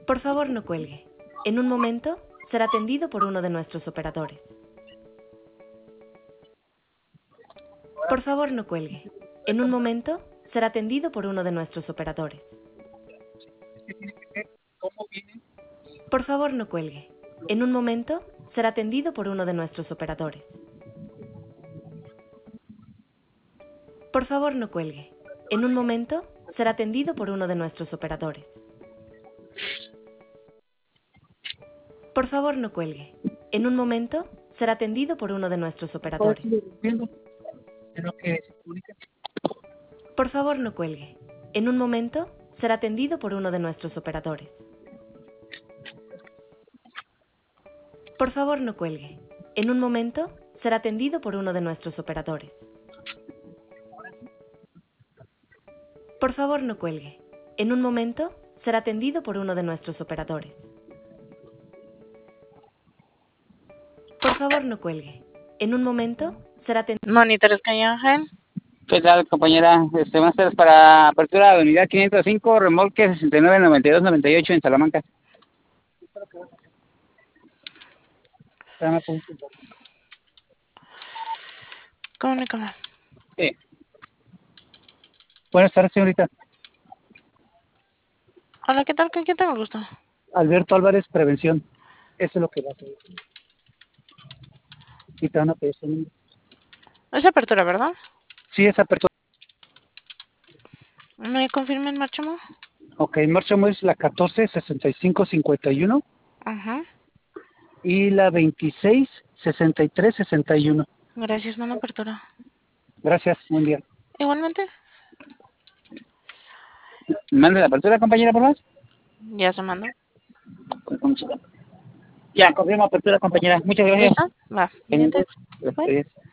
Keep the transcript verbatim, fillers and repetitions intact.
Por favor, no cuelgue. En un momento, será atendido por uno de nuestros operadores. Por favor, no cuelgue. En un momento, será atendido por uno de nuestros operadores. ¿Cómo viene? Por favor, no cuelgue. En un momento, será atendido por uno de nuestros operadores. Por favor, no cuelgue. En un momento, será atendido por uno de nuestros operadores. Por favor, no cuelgue. En un momento, será atendido por uno de nuestros operadores. En lo que se comunica. Por favor, no cuelgue. En un momento, será atendido por uno de nuestros operadores. Por favor, no cuelgue. En un momento, será atendido por uno de nuestros operadores. Por favor, no cuelgue. En un momento, será atendido por uno de nuestros operadores. Por favor, no cuelgue. En un momento, será atendido... Monitores Calle Ángel. ¿Qué tal, compañera? Este, buenas tardes para apertura de unidad quinientos cinco, remolque sesenta y nueve noventa y dos noventa y ocho en Salamanca. Comunícame. Sí. Buenas tardes, señorita. Hola, ¿qué tal? ¿Con quién tengo el gusto? Alberto Álvarez, prevención. Eso es lo que va a hacer. Y te van a pedir su número. Es apertura, ¿verdad? Sí, es apertura. ¿Me confirmen, Marchamo? Ok, Marchamo es la catorce sesenta y cinco cincuenta y uno Ajá. y la veintiséis sesenta y tres sesenta y uno. Gracias, mano apertura. Gracias, buen día. Igualmente. Mande la apertura, compañera, por favor. Ya se mandó. Ya, confirmo apertura, compañera. Muchas gracias. ¿Listo? Va. Pendientes. Bye. Gracias.